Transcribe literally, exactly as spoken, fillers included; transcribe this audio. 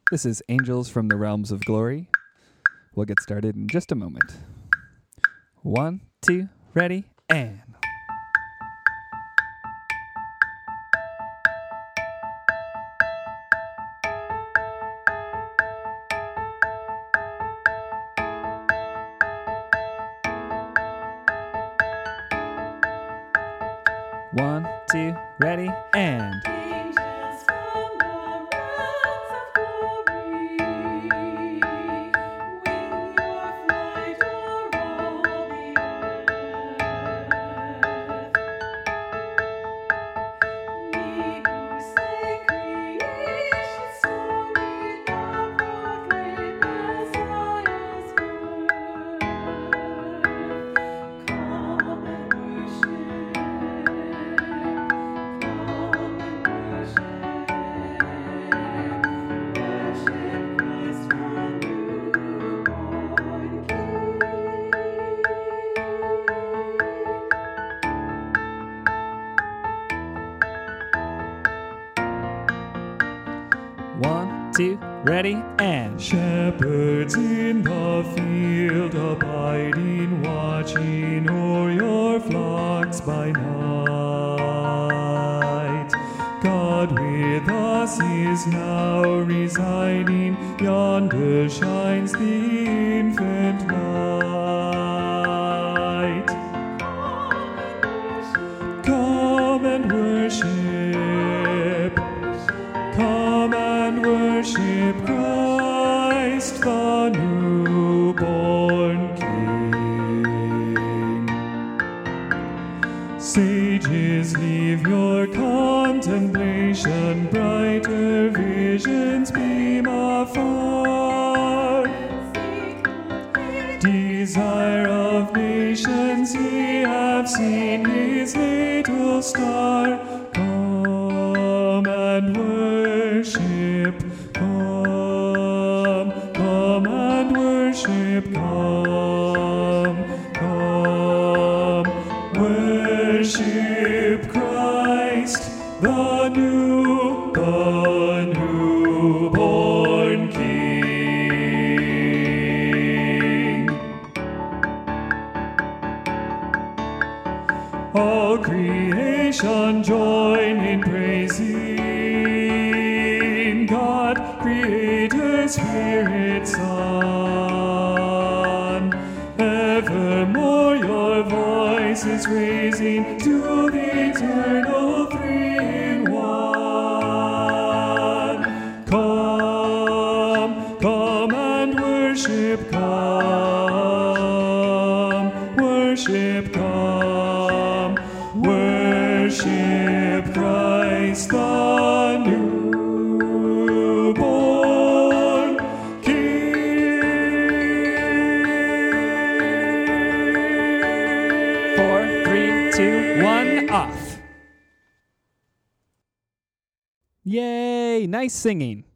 This is Angels from the Realms of Glory. We'll get started in just a moment. One, two, ready, and... One, two, ready, and... Angels from the realms of glory, with your flight o'er all the earth. Ye who say creation's story, now proclaim Messiah's birth. Come and worship. One, two, ready, and... Shepherds in the field, abiding, watching o'er your flocks by night. God with us is now residing, yonder shines the infant light. Come and worship, come and worship Christ, the newborn King. Sages, leave your contemplation, brighter visions beam afar. Desire of nations, ye have seen his little star. Come and worship, come, come and worship, come, come, worship Christ, the new, the newborn King. All creation join in praising God, Creator, Spirit, Son. Evermore your voice is raising to the eternal three in one. Come, come and worship, come, worship, come, worship Christ, the newborn King. Four, three, two, one, off. Yay! Nice singing.